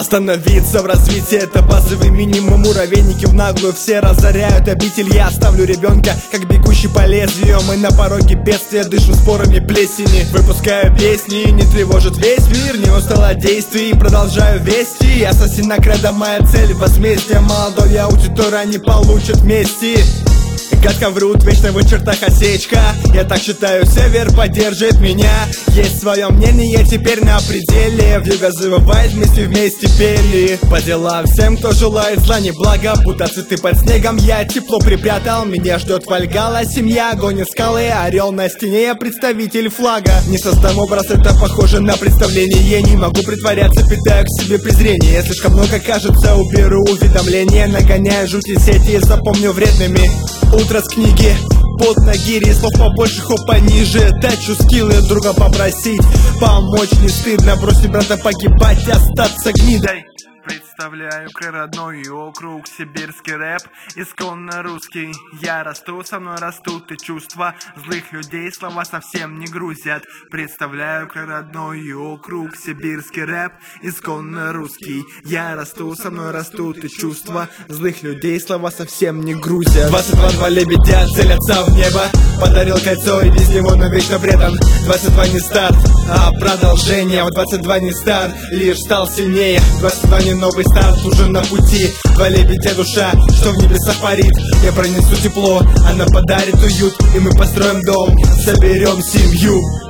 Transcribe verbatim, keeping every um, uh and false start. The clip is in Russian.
Остановиться в развитии — это базовый минимум. Муравейники в наглую все разоряют обитель. Я оставлю ребенка, как бегущий по лезвию. Мы на пороге бедствия, дышим спорами плесени. Выпускаю песни, не тревожит весь мир. Не устал от действий, продолжаю вести. Ассасина кредо, моя цель — возмездие. Молодой аудитора не получат вместе. Гадко врут, вечно в чертах осечка. Я так считаю, север поддержит меня. Есть свое мнение, теперь на пределе. Вьюга завывает, мы все вместе пели. По делам всем, кто желает зла, не благо. Будто цветы под снегом я тепло припрятал. Меня ждет Вальгалла, семья, гонит скалы. Орел на стене, я представитель флага. Не создам образ, это похоже на представление. Не могу притворяться, питаю к себе презрение. Слишком много кажется, уберу уведомления. Нагоняю жути сети, запомню вредными. Утро с книги, под ноги, слов побольше, хоп пониже. Тачу скиллы, друга попросить помочь не стыдно. Бросить брата погибать, остаться гнидой. Представляю природной округ, сибирский рэп, исконно русский. Я расту, со мной растут и чувства злых людей, слова совсем не грузят. Представляю природной округ, сибирский рэп, исконно русский. Я расту, со мной растут и чувства злых людей, слова совсем не грузят. Двадцать два два лебедя целятся в небо. Подарил кольцо и без него навечно предан. Двадцать два не старт, а продолжение. В двадцать два не старт, лишь стал сильнее. Двадцать два не новый старт, уже на пути. Два лебедя душа, что в небесах парит. Я пронесу тепло, она подарит уют. И мы построим дом, соберем семью.